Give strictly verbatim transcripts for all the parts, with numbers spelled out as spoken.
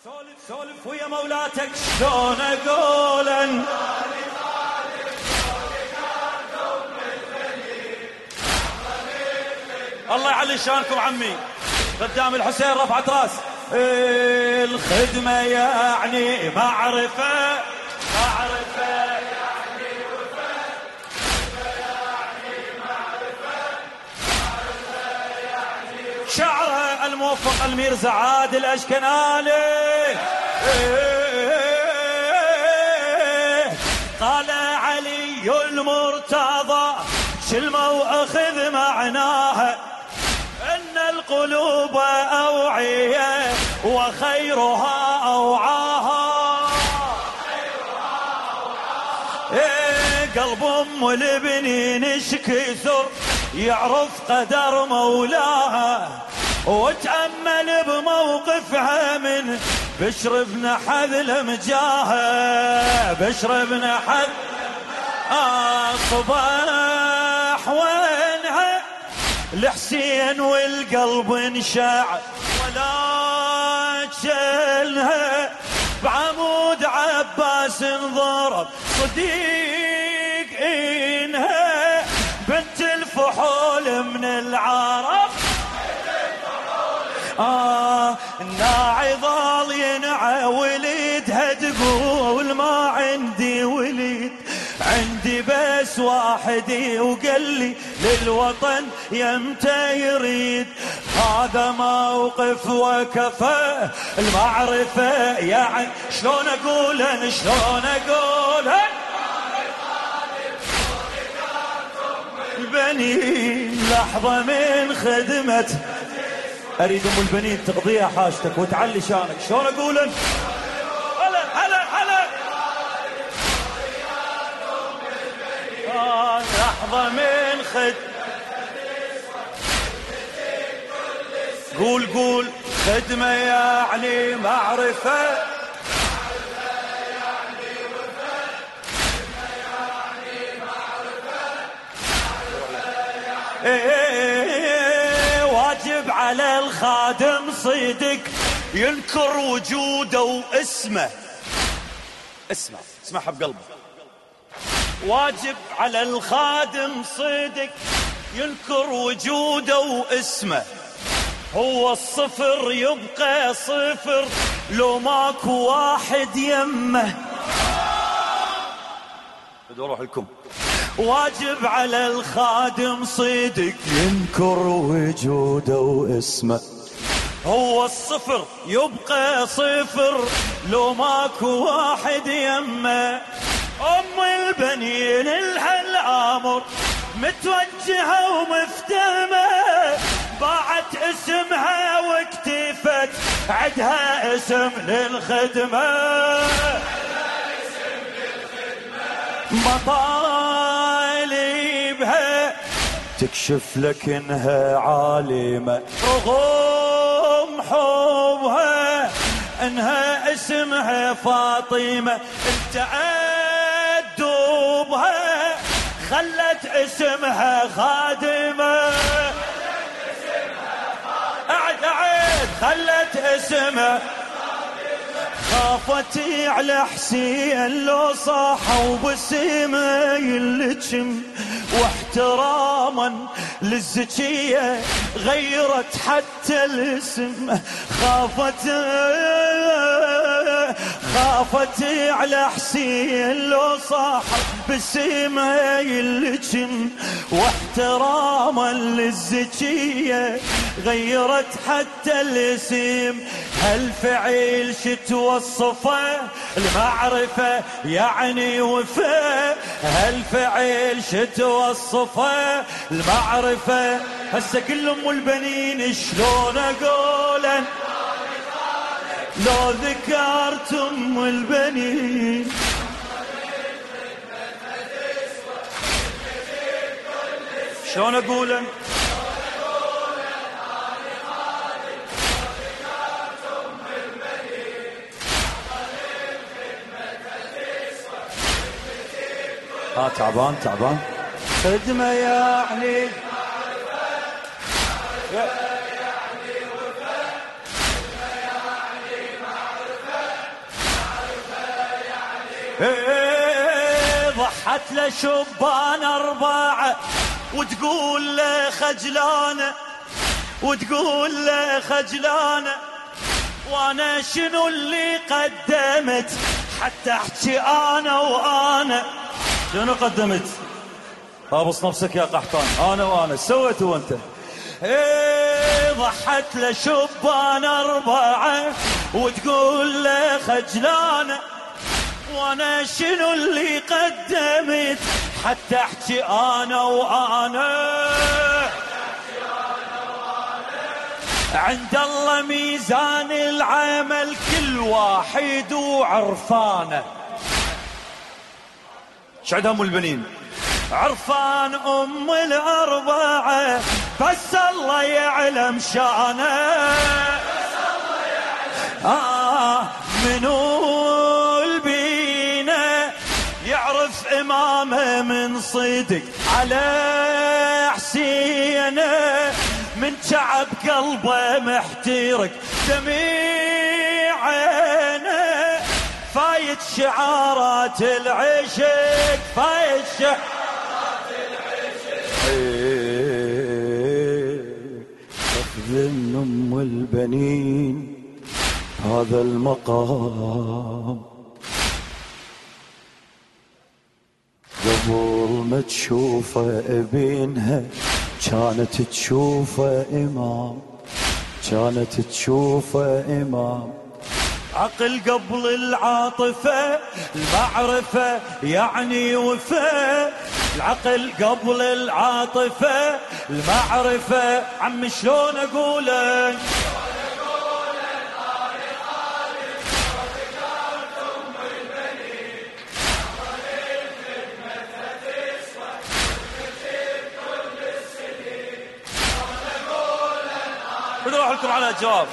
سولف سولف ويا مولاتك شلون اقول الله يعلي شانكم عمي قدام الحسين رفعت راس. الخدمة يعني معرفة معرفة يعني وفاء يعني معرفة معرفة يعني شعره الموفق الميرزا عادل أشكنالي قال علي المرتضى شلمة وأخذ معناها إن القلوب أوعية وخيرها أوعاها إيه قلب أم البنين شكثر يعرف قدر مولاها وتأمل بموقفها من بشر بن حذلم جاها بشر بن حذلم آه صباح وينها الحسين والقلب انشع ولكنها بعمود عباس انضرب صديق إنها بنت الفحول من العرب آه الناعي ظل ينعى وليدها تقول ما عندي وليد عندي بس واحد وقال لي للوطن يمتى يريد هذا موقف وكفى المعرفة يعني شلون أقولن شلون أقولن البنين لحظة من خدمة أريد أم البنين تقضيها حاجتك وتعلي شانك شلون أقولن هلا هلا هلا آه لحظة من خد قول قول خدمة يعني معرفة إيه واجب على الخادم صدق ينكر وجوده واسمه اسمع اسمعها بقلبه واجب على الخادم صدق ينكر وجوده واسمه هو الصفر يبقى صفر لو ماكو واحد يمه بدو اروح لكم واجب على الخادم صدق ينكر وجوده واسمه هو الصفر يبقى صفر لو ماكو واحد يمه أم البنين لها الأمر متوجهة ومفتهمة باعت اسمها واكتفت عدها اسم للخدمة مطالبها تكشف لك انها عالمة رغم حبها انها اسمها فاطمة انت أدوبها خلت اسمها خادمة اعد اعد خلت اسمها خافتي على حسين لو صاحوا بسيمه يلجم واحتراما للزكية غيرت حتى الاسم خافت خافت على حسين لو صاحب بسيمه يلجم واحتراما للزكية غيرت حتى الاسم هالفعل شتوصفه المعرفة يعني وفاء هالفعل شتوصفه المعرفة هسه كل ام البنين شلون اقولن لو ذكرت ام البنين شلون اقولن ها تعبان تعبان خدمة يعني إيه ضحت له شبان أربعة وتقول له خجلانة وتقول له خجلانة وانا شنو اللي قدمت حتى احكي انا وانا. شنو قدمت؟ ابص نفسك يا قحطان. انا وانا سويت وانت. ايه ضحت له شبان أربعة وتقول له خجلانة وانا شنو اللي قدمت حتى احكي انا وانا. عند الله ميزان العمل كل واحد وعرفانه. شعد ام البنين عرفان ام الاربعه بس الله يعلم شانه. آه منو البينا يعرف امامه من صدق على حسينه من شعب قلبه محترق دميع عينه فايت شعارات العشق فايت شعارات العشق. أخذ من أم البنين هذا المقام قبل ما تشوفه ابنها كانت تشوفه إمام كانت تشوفه إمام. عقل قبل العاطفة المعرفة يعني وفاء. العقل قبل العاطفة المعرفة عم شلون أقوله بدي لكم على الجواب.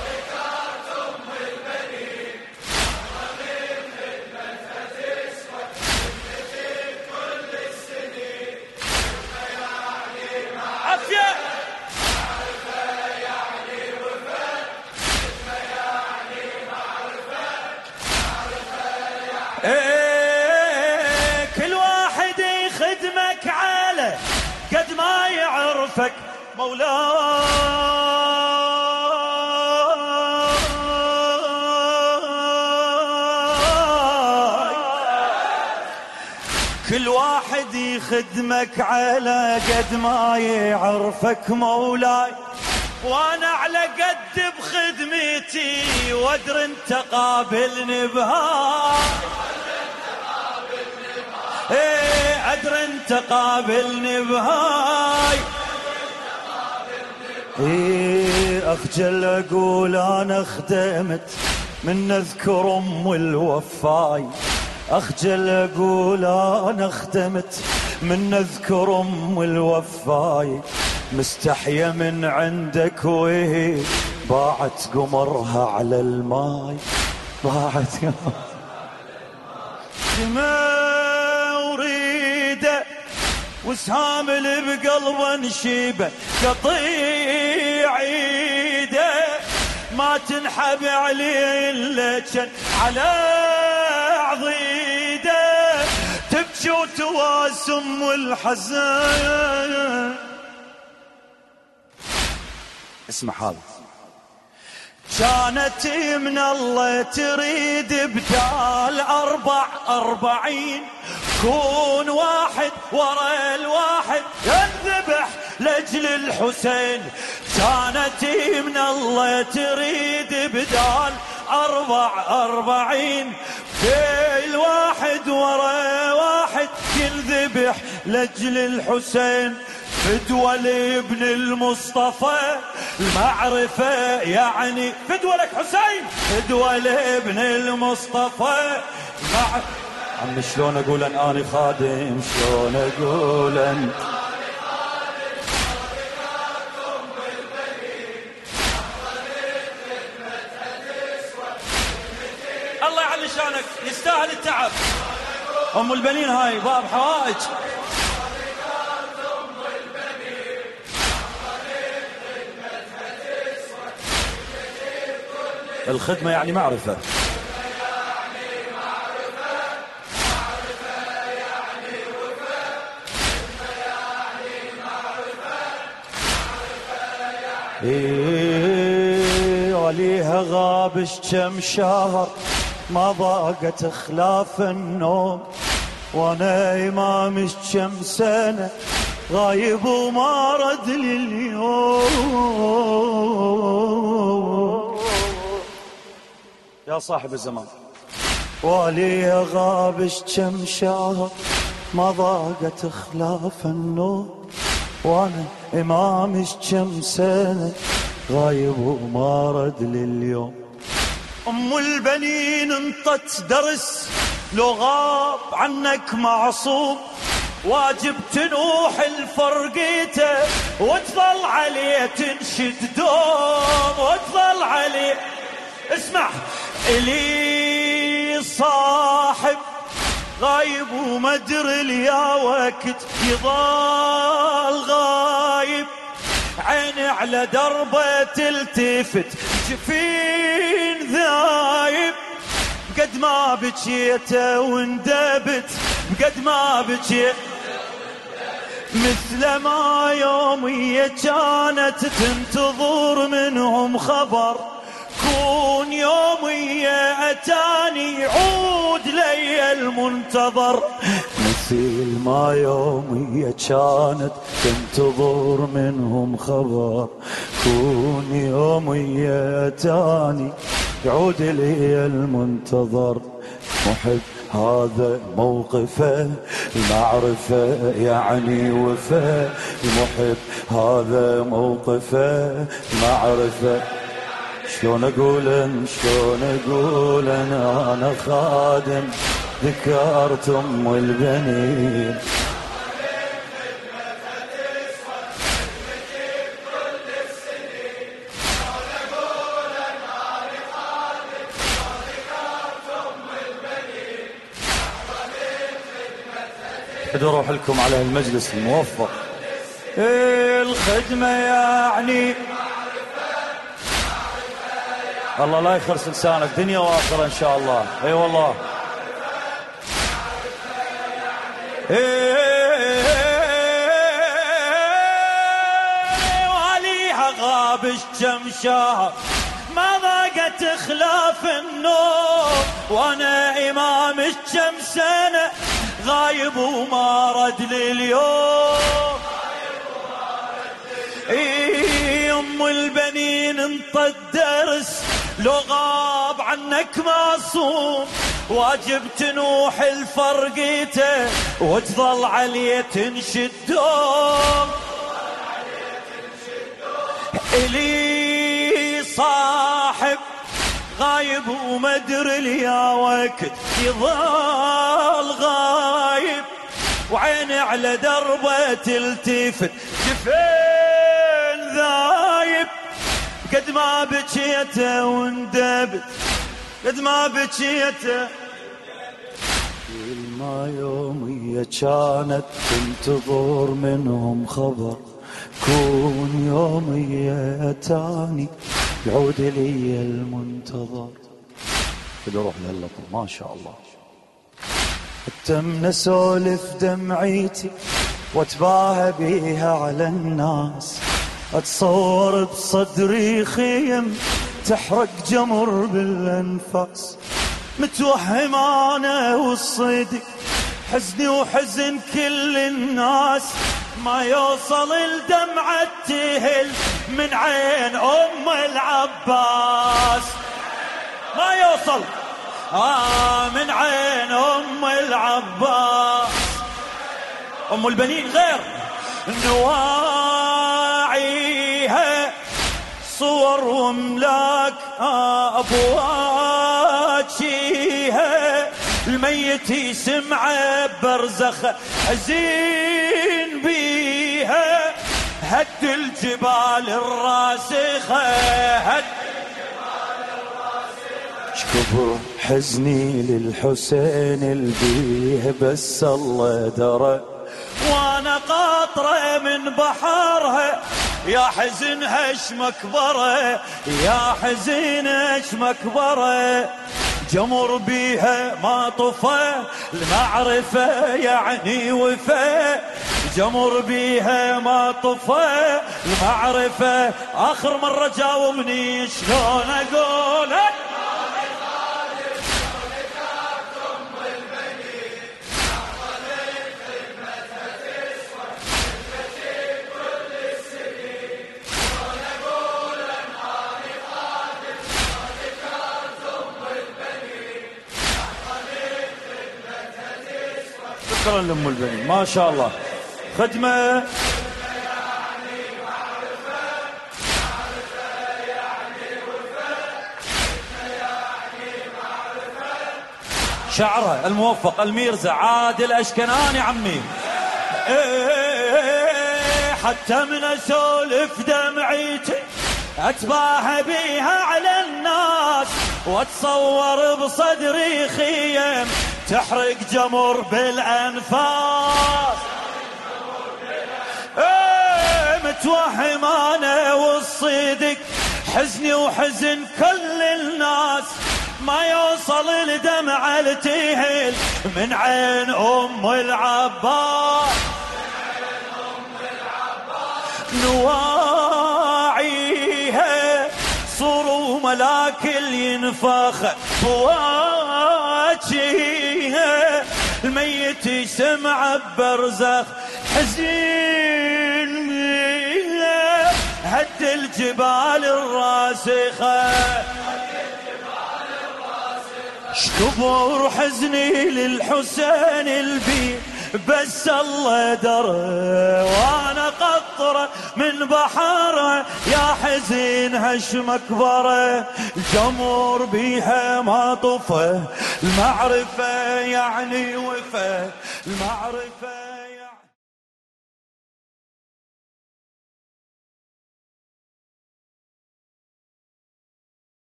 عافية ايه كل واحد يخدمك على قد ما يعرفك مولاي. كل واحد يخدمك على قد ما يعرفك مولاي. وانا على قد بخدمتي وادر انت قابلني بهاي. ايه ادر انت قابلني بهاي. ايه اخجل اقول انا خدمت من اذكر ام الوفاي. اخجل اقول انا خدمت من اذكر ام الوفاي. مستحية من عندك وهي باعت قمرها على الماي. باعت ما اريده وسهام اللي بقلبه نشيبه قطيع ايده ما تنحب عليه الا كان على عضيده تبكي وتواسم والحزن. اسمع هذا. كانت من الله تريد بدال أربع أربعين كون واحد ورا الواحد ينذبح لأجل الحسين. كانت من الله تريد بدال أربع أربعين كل واحد ورا واحد ينذبح لأجل الحسين. فدوى لابن المصطفى المعرفة يعني فدوى لك حسين. فدوى لابن المصطفى المعرفة. عم شلون اقول ان اني خادم شلون اقول ان الله يعلي شانك يستاهل التعب. ام البنين هاي باب حوائج. الخدمة يعني معرفة. إيه وليها غابش كم شهر ما ضاقت خلاف النوم، وانا امامش كم سنة غايب وما رد لليوم. يا صاحب الزمان وليها غابش كم شهر ما ضاقت خلاف النوم، وانا امامش كم سنة غايب وما رد لليوم. ام البنين انطت درس لو غاب عنك معصوم، واجب تنوح الفرقيته وتظل عليه تنشد دوم، وتظل عليه. اسمع الي صاحب غايب ومدري ليا وقت يضل غايب، عيني على دربه تلتفت جفين ذايب، قد ما بجيته واندبت قد ما بجيت، مثل ما يومية كانت تنتظر منهم خبر، كون يومية أتاني عود لي المنتظر، مثل ما يومية كانت تنتظر منهم خبر، كون يومية أتاني يعود لي المنتظر. محب هذا موقفه المعرفة يعني وفاء، المحب هذا موقفه المعرفة. شلون اقول شلون اقول انا انا خادم ذكرت ام البنين، بدي اروح لكم على المجلس الموفق. إيه الخدمة يعني الله لا يخرس لسانك دنيا واخرة ان شاء الله. اي والله. إيه وليها غابش كم شهر ما ضاقت خلاف النوم، وانا امامش كم سنة غايب وما رد لليوم. اي ام البنين انطت درس لو غاب عنك معصوم، واجب تنوح الفرقيته وتظل عليه تنشد دوم، الي صاحب غايب ومدري ليا وقت يظل غايب، وعيني على دربه تلتفت جفين ذايب، قد ما بكيته واندبت قد ما بكيته، كل ما يومية كانت تنتظر منهم خبر، كون يومية تاني يعود لي المنتظر. بدي اروح لهاللطم ما شاء الله. اتمنى اسولف دمعيتي واتباهى بيها على الناس، اتصور بصدري خيم تحرق جمر بالانفاس، متوهم انا والصدق حزني وحزن كل الناس، ما يوصل الدمعة تهل من عين ام العباس، ما يوصل آه من عين ام العباس. ام البنين غير نواعيها صور وملاك آه ابواجيها، الميت يسمع برزخ حزين بيها، هد الجبال الراسخة هد الجبال الراسخة، شكبر حزني للحسين البيه بس الله درى، وانا قاطرة من بحرها يا حزنها اش مكبرة، يا حزينها اش مكبرة، جمر بيها ما طفى المعرفة يعني وفا، جمر بيها ما طفى المعرفة. آخر مرة جاوبني شلون أقول شكرا لأم البنين ما شاء الله. خدمة شعره الموفق الميرزا عادل أشكناني عمي. إيه حتى من أسولف دمعيتي أتباهى بيها على الناس واتصور بصدري خيم تحرق جمر بالأنفاس. إيه متوهم أنا والصدق حزني وحزن كل الناس ما يوصل الدمعة التهل من عين أم العباس. نواعيها صوروا ملاك ينفخ فواجهها الميت يسمع برزخ حزين هد الجبال الراسخة شكبر حزني للحسين البي بس الله درى وانا قطره من بحره يا حزين هش مكبره الجمر بيها ما طفى المعرفة يعني وفى المعرفة